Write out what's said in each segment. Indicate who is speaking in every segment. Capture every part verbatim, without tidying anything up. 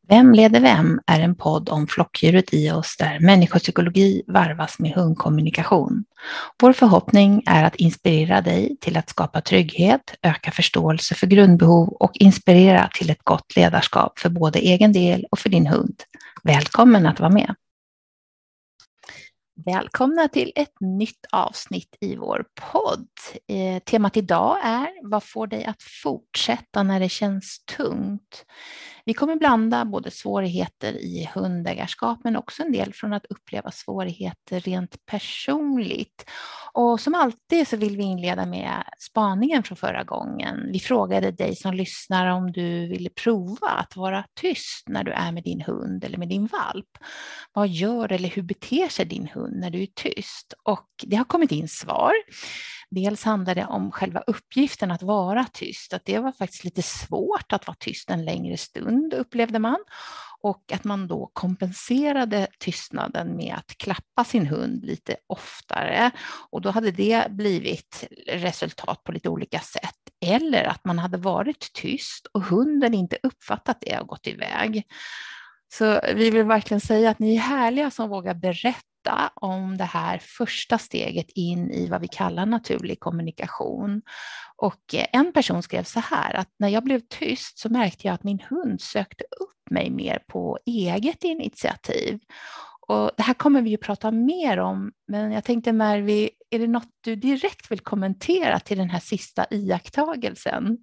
Speaker 1: Vem leder vem är en podd om flockdjuret i oss där människopsykologi varvas med hundkommunikation. Vår förhoppning är att inspirera dig till att skapa trygghet, öka förståelse för grundbehov och inspirera till ett gott ledarskap för både egen del och för din hund. Välkommen att vara med! Välkomna till ett nytt avsnitt i vår podd. Eh, temat idag är: vad får dig att fortsätta när det känns tungt? Vi kommer blanda både svårigheter i hundägarskap men också en del från att uppleva svårigheter rent personligt. Och som alltid så vill vi inleda med spaningen från förra gången. Vi frågade dig som lyssnar om du ville prova att vara tyst när du är med din hund eller med din valp. Vad gör eller hur beter sig din hund när du är tyst? Och det har kommit in svar. Dels handlar det om själva uppgiften att vara tyst. Att det var faktiskt lite svårt att vara tyst en längre stund, upplevde man. Och att man då kompenserade tystnaden med att klappa sin hund lite oftare. Och då hade det blivit resultat på lite olika sätt. Eller att man hade varit tyst och hunden inte uppfattat det och gått iväg. Så vi vill verkligen säga att ni är härliga som vågar berätta om det här första steget in i vad vi kallar naturlig kommunikation. Och en person skrev så här, att när jag blev tyst så märkte jag att min hund sökte upp mig mer på eget initiativ. Och det här kommer vi ju prata mer om, men jag tänkte Mervi, är det något du direkt vill kommentera till den här sista iakttagelsen?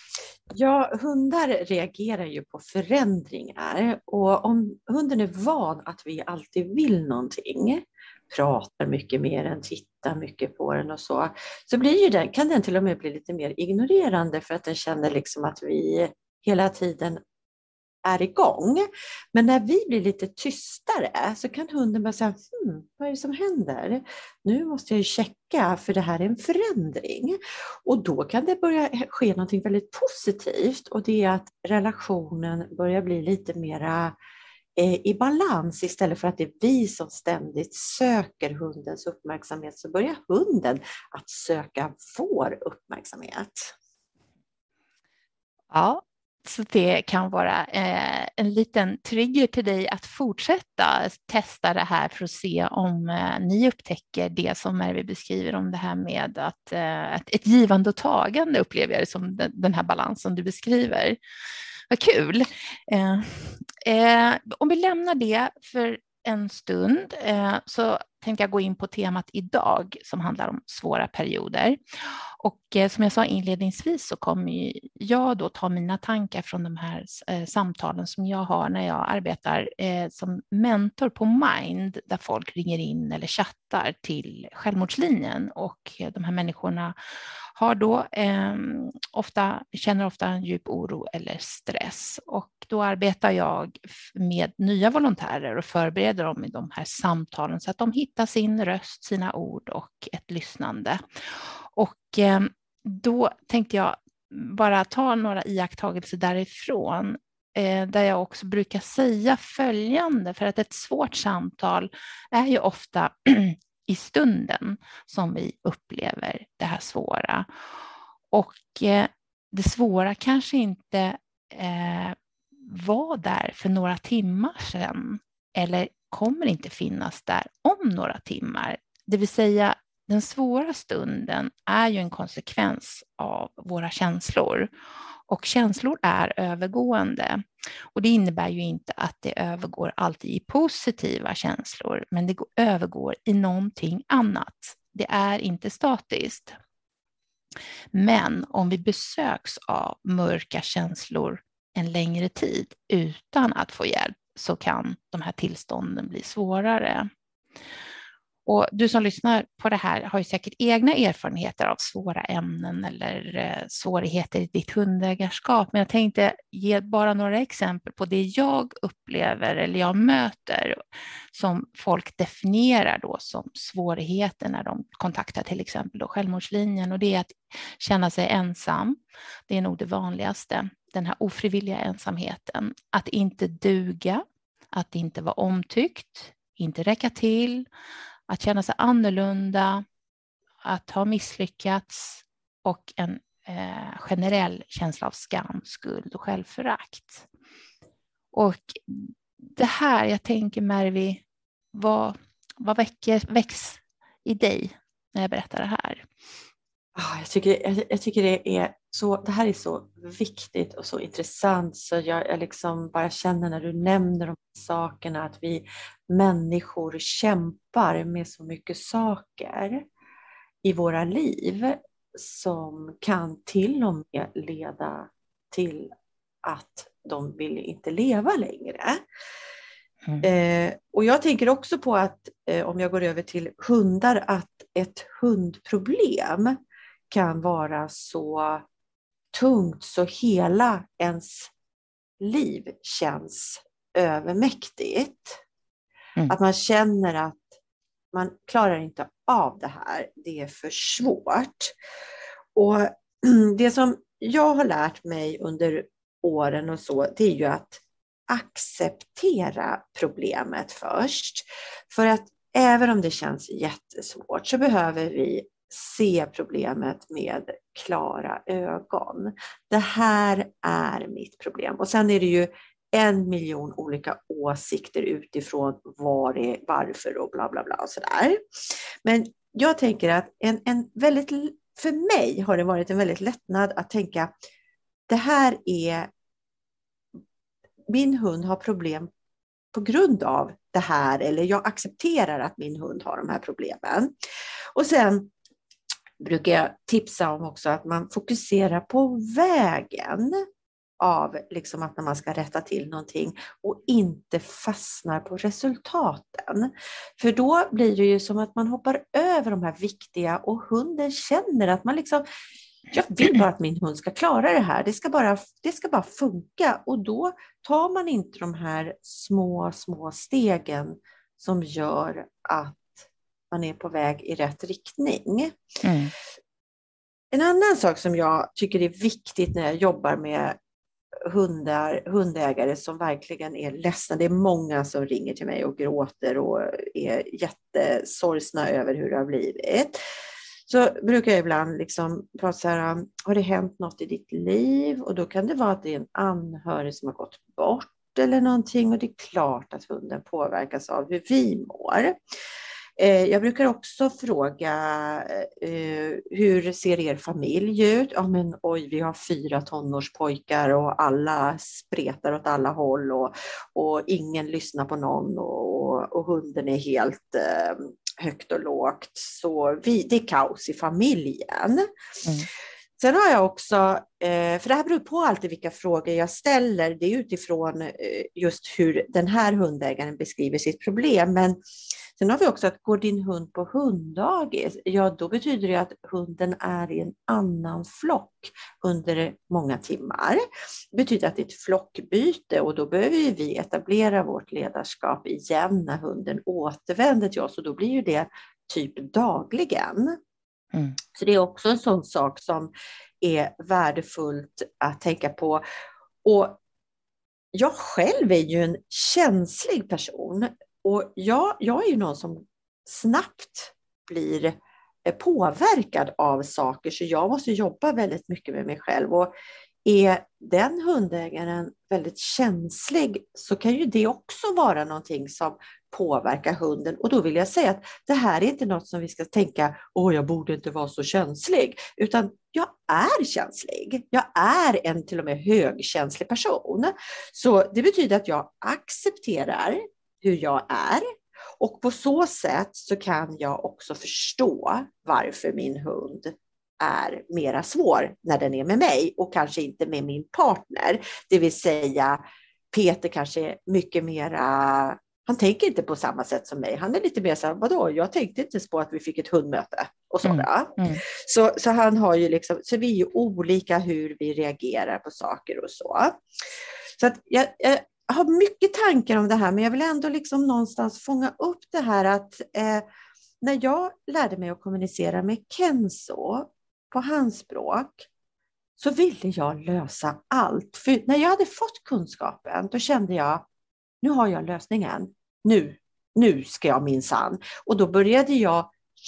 Speaker 2: Ja, hundar reagerar ju på förändringar, och om hunden är van att vi alltid vill någonting, pratar mycket mer än tittar mycket på den och så, så blir ju den, kan den till och med bli lite mer ignorerande för att den känner liksom att vi hela tiden är igång. Men när vi blir lite tystare så kan hunden bara säga, hmm, vad är det som händer? Nu måste jag ju checka, för det här är en förändring. Och då kan det börja ske någonting väldigt positivt, och det är att relationen börjar bli lite mera eh, i balans. Istället för att det är vi som ständigt söker hundens uppmärksamhet, så börjar hunden att söka vår uppmärksamhet.
Speaker 1: Ja. Så det kan vara eh, en liten trigger till dig att fortsätta testa det här för att se om eh, ni upptäcker det som Mervi beskriver om det här med att eh, ett, ett givande och tagande, upplever jag det som den, den här balansen du beskriver. Vad kul! Eh, eh, om vi lämnar det för en stund eh, så tänkte jag gå in på temat idag som handlar om svåra perioder. Och eh, som jag sa inledningsvis så kommer jag då ta mina tankar från de här eh, samtalen som jag har när jag arbetar eh, som mentor på Mind, där folk ringer in eller chattar till självmordslinjen, och eh, de här människorna har då eh, ofta, känner ofta en djup oro eller stress, och då arbetar jag med nya volontärer och förbereder dem i de här samtalen så att de hittar sin röst, sina ord och ett lyssnande. Och eh, då tänkte jag bara ta några iakttagelser därifrån, eh, där jag också brukar säga följande, för att ett svårt samtal är ju ofta i stunden som vi upplever det här svåra. Och eh, det svåra kanske inte eh, var där för några timmar sedan, eller kommer inte finnas där om några timmar. Det vill säga, den svåra stunden är ju en konsekvens av våra känslor. Och känslor är övergående. Och det innebär ju inte att det övergår alltid i positiva känslor, men det övergår i någonting annat. Det är inte statiskt. Men om vi besöks av mörka känslor en längre tid utan att få hjälp, så kan de här tillstånden bli svårare. Och du som lyssnar på det här har ju säkert egna erfarenheter av svåra ämnen eller eh, svårigheter i ditt hundägarskap. Men jag tänkte ge bara några exempel på det jag upplever eller jag möter som folk definierar då som svårigheter när de kontaktar till exempel då självmordslinjen. Och det är att känna sig ensam. Det är nog det vanligaste. Den här ofrivilliga ensamheten. Att inte duga, att inte vara omtyckt, inte räcka till. Att känna sig annorlunda, att ha misslyckats och en eh, generell känsla av skam, skuld och självförakt. Och det här, jag tänker Mervi, vad, vad väcker, väcks i dig när jag berättar det här?
Speaker 2: Ah, jag, tycker, jag, jag tycker det är så, det här är så viktigt och så intressant, så jag, jag liksom bara känner när du nämner de sakerna att vi människor kämpar med så mycket saker i våra liv som kan till och med leda till att de vill inte leva längre. Mm. Eh, och jag tänker också på att eh, om jag går över till hundar, att ett hundproblem kan vara så tungt så hela ens liv känns övermäktigt. Mm. Att man känner att man klarar inte av det här, det är för svårt. Och det som jag har lärt mig under åren och så, det är ju att acceptera problemet först. För att även om det känns jättesvårt så behöver vi se problemet med klara ögon. Det här är mitt problem. Och sen är det ju en miljon olika åsikter utifrån var det, varför och bla bla bla och sådär. Men jag tänker att en, en väldigt, för mig har det varit en väldigt lättnad att tänka, det här är, min hund har problem på grund av det här, eller jag accepterar att min hund har de här problemen. Och sen brukar jag tipsa om också att man fokuserar på vägen av liksom att när man ska rätta till någonting och inte fastnar på resultaten. För då blir det ju som att man hoppar över de här viktiga och hunden känner att man liksom, jag vill bara att min hund ska klara det här. Det ska bara, det ska bara funka, och då tar man inte de här små, små stegen som gör att man är på väg i rätt riktning. Mm. En annan sak som jag tycker är viktigt när jag jobbar med hundar, hundägare som verkligen är ledsna. Det är många som ringer till mig och gråter och är jättesorgsna över hur det har blivit. Så brukar jag ibland liksom prata så här, har det hänt något i ditt liv? Och då kan det vara att det är en anhörig som har gått bort eller någonting. Och det är klart att hunden påverkas av hur vi mår. Jag brukar också fråga, eh, hur ser er familj ut? Ja men oj, vi har fyra tonårspojkar och alla spretar åt alla håll och, och ingen lyssnar på någon och, och hunden är helt eh, högt och lågt. Så vi, det är kaos i familjen. Mm. Sen har jag också, för det här beror på alltid vilka frågor jag ställer, det är utifrån just hur den här hundägaren beskriver sitt problem. Men sen har vi också att går din hund på hunddagis, ja då betyder det att hunden är i en annan flock under många timmar. Det betyder att det är ett flockbyte, och då behöver vi etablera vårt ledarskap igen när hunden återvänder till oss, och då blir ju det typ dagligen. Mm. Så det är också en sån sak som är värdefullt att tänka på. Och jag själv är ju en känslig person, och jag, jag är ju någon som snabbt blir påverkad av saker, så jag måste jobba väldigt mycket med mig själv. Och är den hundägaren väldigt känslig så kan ju det också vara någonting som påverkar hunden. Och då vill jag säga att det här är inte något som vi ska tänka, åh jag borde inte vara så känslig. Utan jag är känslig. Jag är en till och med högkänslig person. Så det betyder att jag accepterar hur jag är. Och på så sätt så kan jag också förstå varför min hund är mera svår när den är med mig och kanske inte med min partner. Det vill säga Peter kanske är mycket mera, han tänker inte på samma sätt som mig. Han är lite mer så här, vadå? Jag tänkte inte på att vi fick ett hundmöte och så. Mm. Mm. Så, så han har ju liksom, så vi är ju olika hur vi reagerar på saker och så. Så att jag, jag har mycket tankar om det här, men jag vill ändå liksom någonstans fånga upp det här att eh, när jag lärde mig att kommunicera med Kenzo på hans språk så ville jag lösa allt. För när jag hade fått kunskapen då kände jag, nu har jag lösningen. Nu, nu ska jag minsann. Och då började jag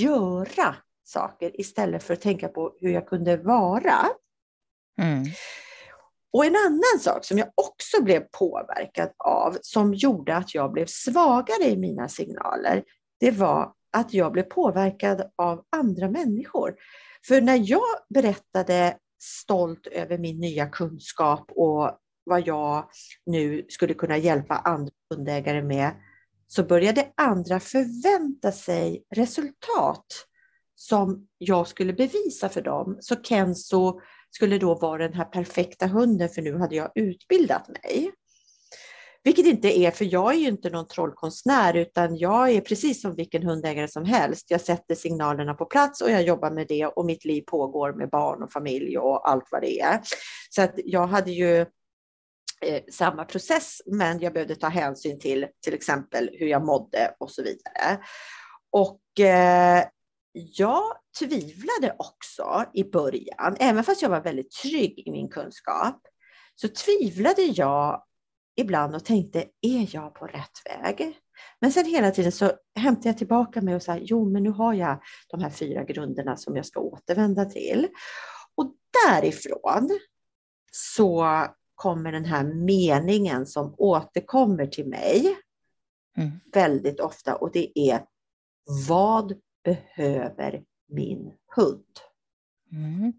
Speaker 2: göra saker istället för att tänka på hur jag kunde vara. Mm. Och en annan sak som jag också blev påverkad av, som gjorde att jag blev svagare i mina signaler, det var att jag blev påverkad av andra människor. För när jag berättade stolt över min nya kunskap och vad jag nu skulle kunna hjälpa andra hundägare med, så började andra förvänta sig resultat som jag skulle bevisa för dem. Så Kenzo skulle då vara den här perfekta hunden, för nu hade jag utbildat mig. Vilket inte är, för jag är ju inte någon trollkonstnär, utan jag är precis som vilken hundägare som helst. Jag sätter signalerna på plats och jag jobbar med det, och mitt liv pågår med barn och familj och allt vad det är. Så att jag hade ju eh, samma process, men jag behövde ta hänsyn till till exempel hur jag mådde och så vidare. Och eh, jag tvivlade också i början, även fast jag var väldigt trygg i min kunskap, så tvivlade jag ibland och tänkte, är jag på rätt väg? Men sen hela tiden så hämtade jag tillbaka mig och sa, jo men nu har jag de här fyra grunderna som jag ska återvända till. Och därifrån så kommer den här meningen som återkommer till mig mm. väldigt ofta, och det är, vad behöver min hund? Mm.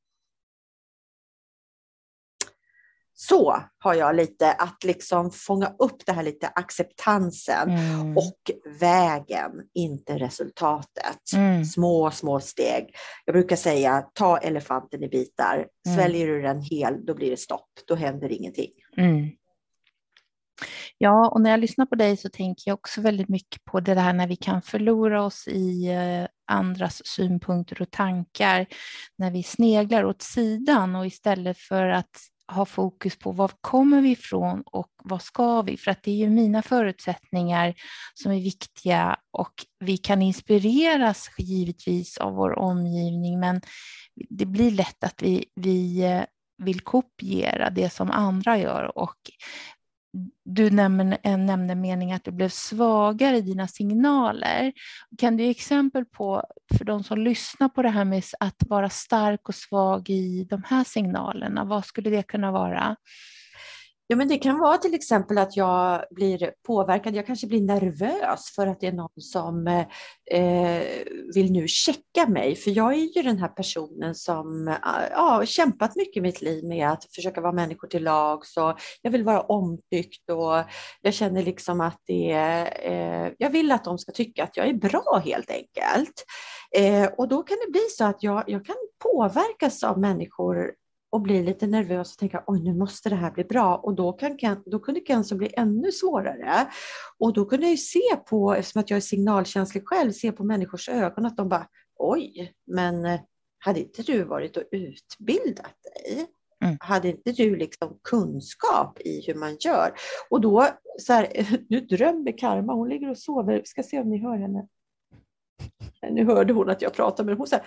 Speaker 2: Så har jag lite att liksom fånga upp det här lite acceptansen mm. och vägen, inte resultatet. Mm. Små, små steg. Jag brukar säga, ta elefanten i bitar. Mm. Sväljer du den hel, då blir det stopp. Då händer ingenting.
Speaker 1: Mm. Ja, och när jag lyssnar på dig så tänker jag också väldigt mycket på det här när vi kan förlora oss i andras synpunkter och tankar. När vi sneglar åt sidan och istället för att ha fokus på var kommer vi ifrån och vad ska vi? För att det är ju mina förutsättningar som är viktiga, och vi kan inspireras givetvis av vår omgivning, men det blir lätt att vi, vi vill kopiera det som andra gör. Och du nämnde, nämnde meningen att du blev svagare i dina signaler. Kan du ge exempel på, för de som lyssnar på det här med att vara stark och svag i de här signalerna, vad skulle det kunna vara?
Speaker 2: Ja, men det kan vara till exempel att jag blir påverkad, jag kanske blir nervös för att det är någon som eh, vill nu checka mig. För jag är ju den här personen som ja, kämpat mycket i mitt liv med att försöka vara människor till lag. Så jag vill vara omtyckt och jag känner liksom att det är, eh, jag vill att de ska tycka att jag är bra helt enkelt. Eh, och då kan det bli så att jag, jag kan påverkas av människor och blir lite nervös och tänker, oj nu måste det här bli bra. Och då, kan, då kunde cancer bli ännu svårare. Och då kunde jag ju se på, eftersom att jag är signalkänslig själv, se på människors ögon att de bara, oj, men hade inte du varit och utbildat dig? Mm. Hade inte du liksom kunskap i hur man gör? Och då, så här, nu drömmer Karma, hon ligger och sover. Vi ska se om ni hör henne. Nu hörde hon att jag pratade med hon så här,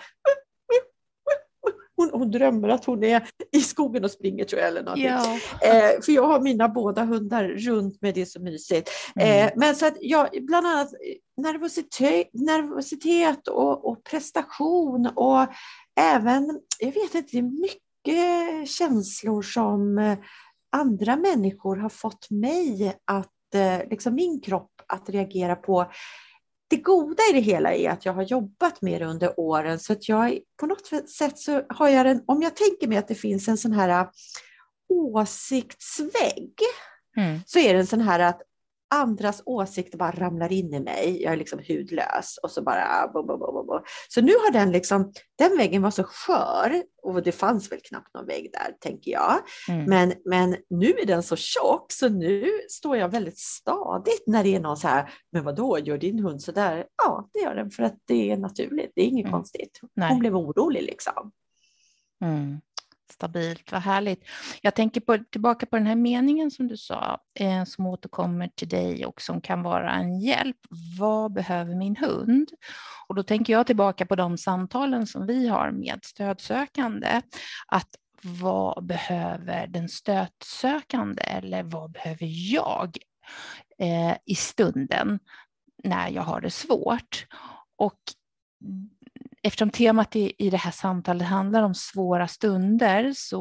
Speaker 2: Hon, hon drömmer att hon är i skogen och springer, tror jag, eller någonting. Ja. Eh, för jag har mina båda hundar runt mig, det är så mysigt. Mm. Eh, men så att jag, bland annat nervositet, nervositet och, och prestation, och även, jag vet inte, det är mycket känslor som andra människor har fått mig att, eh, liksom min kropp att reagera på. Det goda i det hela är att jag har jobbat med det under åren, så att jag på något sätt så har jag en, om jag tänker mig att det finns en sån här åsiktsvägg, mm. så är det en sån här att andras åsikter bara ramlar in i mig. Jag är liksom hudlös och så bara bo, bo, bo, bo. Så nu har den liksom, den väggen var så skör, och det fanns väl knappt någon vägg där, tänker jag. Mm. Men, men nu är den så tjock, så nu står jag väldigt stadigt när det är någon så här, men vadå, gör din hund så där? Ja, det gör den, för att det är naturligt, det är inget mm. konstigt. Hon Nej. blev orolig liksom.
Speaker 1: Mm. Stabilt, vad härligt. Jag tänker på, tillbaka på den här meningen som du sa, eh, som återkommer till dig och som kan vara en hjälp. Vad behöver min hund? Och då tänker jag tillbaka på de samtalen som vi har med stödsökande. Att vad behöver den stödsökande, eller vad behöver jag eh, i stunden när jag har det svårt? Och eftersom temat i, i det här samtalet handlar om svåra stunder, så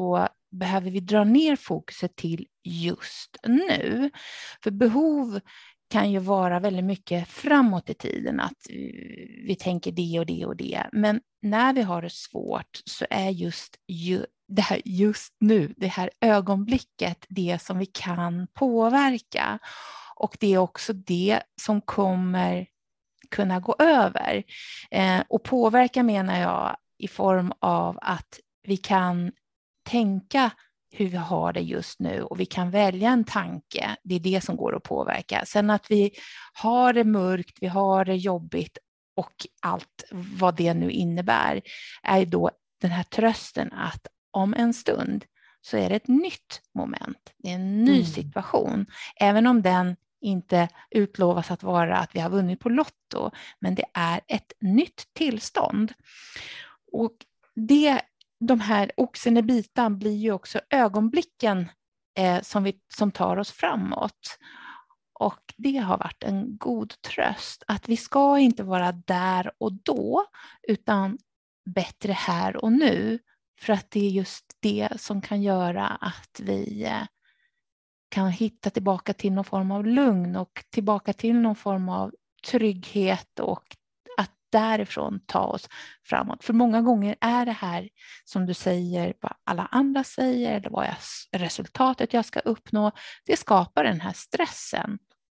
Speaker 1: behöver vi dra ner fokuset till just nu? För behov kan ju vara väldigt mycket framåt i tiden, att vi tänker det och det och det. Men när vi har det svårt så är just ju, det här just nu, det här ögonblicket, det som vi kan påverka. Och det är också det som kommer kunna gå över. Eh, och påverka menar jag i form av att vi kan tänka hur vi har det just nu och vi kan välja en tanke. Det är det som går att påverka. Sen att vi har det mörkt, vi har det jobbigt och allt vad det nu innebär är då den här trösten att om en stund så är det ett nytt moment. Det är en ny mm. situation. Även om den inte utlovas att vara att vi har vunnit på Lotto, men det är ett nytt tillstånd. Och det, de här oxen i bitan blir ju också ögonblicken eh, som, vi, som tar oss framåt. Och det har varit en god tröst att vi ska inte vara där och då, utan bättre här och nu. För att det är just det som kan göra att vi eh, kan hitta tillbaka till någon form av lugn och tillbaka till någon form av trygghet och att därifrån ta oss framåt. För många gånger är det här som du säger, vad alla andra säger eller vad jag, resultatet jag ska uppnå, det skapar den här stressen.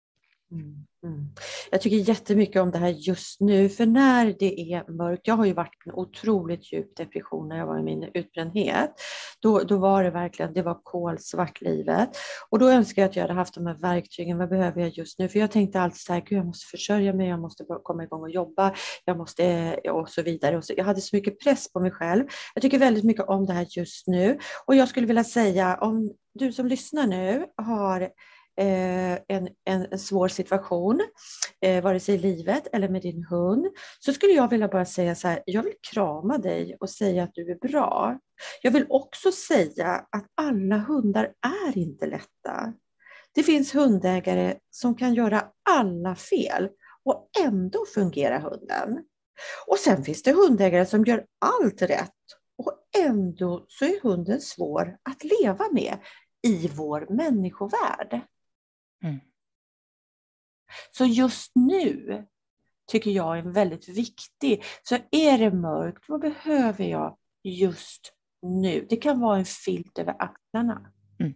Speaker 2: Mm, mm. Jag tycker jättemycket om det här just nu, för när det är mörkt, jag har ju varit i en otroligt djup depression när jag var i min utbrändhet, då, då var det verkligen, det var kolsvart livet, och då önskar jag att jag hade haft de här verktygen. Vad behöver jag just nu? För jag tänkte alltid så här, gud, jag måste försörja mig, jag måste komma igång och jobba, jag måste och så vidare, och så, jag hade så mycket press på mig själv. Jag tycker väldigt mycket om det här just nu, och jag skulle vilja säga, om du som lyssnar nu har Eh, en, en, en svår situation, eh, vare sig i livet eller med din hund, så skulle jag vilja bara säga så här, jag vill krama dig och säga att du är bra. Jag vill också säga att alla hundar är inte lätta. Det finns hundägare som kan göra alla fel och ändå fungerar hunden. Och sen finns det hundägare som gör allt rätt och ändå så är hunden svår att leva med i vår människovärld. Mm. Så just nu tycker jag är väldigt viktig. Så är det mörkt, vad behöver jag just nu? Det kan vara en filt över axlarna. Mm.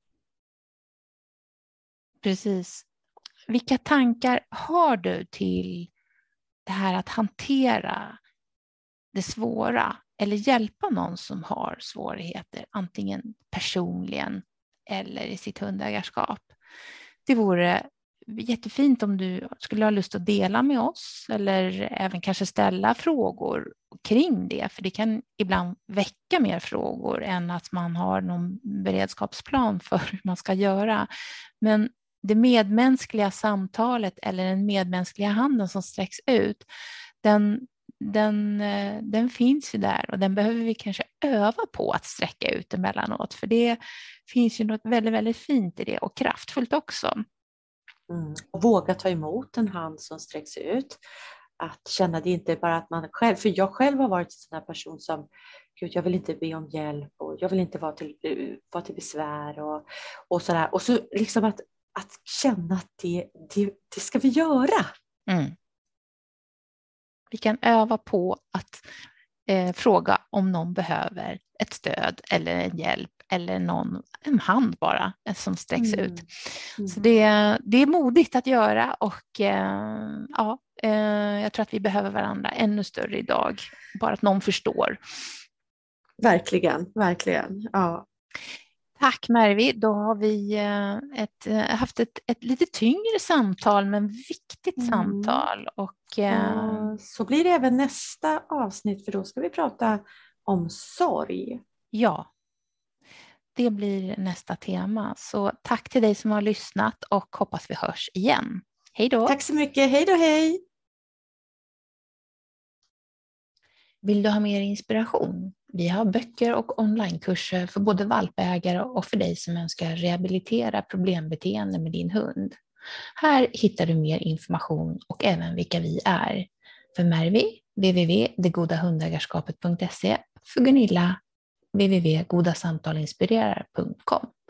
Speaker 1: Precis. Vilka tankar har du till det här att hantera det svåra eller hjälpa någon som har svårigheter, antingen personligen eller i sitt hundägarskap? Det vore jättefint om du skulle ha lust att dela med oss eller även kanske ställa frågor kring det, för det kan ibland väcka mer frågor än att man har någon beredskapsplan för hur man ska göra. Men det medmänskliga samtalet eller den medmänskliga handen som sträcks ut, den, den, den finns ju där, och den behöver vi kanske öva på att sträcka ut emellanåt, för det finns ju något väldigt, väldigt fint i det och kraftfullt också.
Speaker 2: Mm. Och våga ta emot en hand som sträcks ut. Att känna det inte bara att man själv, för jag själv har varit en sån här person som, gud, jag vill inte be om hjälp och jag vill inte vara till, vara till besvär och, och sådär. Och så liksom att, att känna att det, det, det ska vi göra. Mm.
Speaker 1: Vi kan öva på att eh, fråga om någon behöver ett stöd eller en hjälp eller någon, en hand bara som sträcks mm. ut. Mm. Så det, det är modigt att göra, och eh, ja, eh, jag tror att vi behöver varandra ännu större idag. Bara att någon förstår.
Speaker 2: Verkligen, verkligen. Ja.
Speaker 1: Tack Mervi, då har vi ett, haft ett, ett lite tyngre samtal, men viktigt mm. samtal. Och,
Speaker 2: ja, så blir det även nästa avsnitt, för då ska vi prata om sorg.
Speaker 1: Ja, det blir nästa tema. Så tack till dig som har lyssnat, och hoppas vi hörs igen. Hej då!
Speaker 2: Tack så mycket, hej då, hej!
Speaker 1: Vill du ha mer inspiration? Vi har böcker och onlinekurser för både valpägare och för dig som önskar rehabilitera problembeteende med din hund. Här hittar du mer information och även vilka vi är. För Mervi, w w w punkt det goda hundägarskapet punkt se. För Gunilla, w w w punkt godasamtalinspirerar punkt com.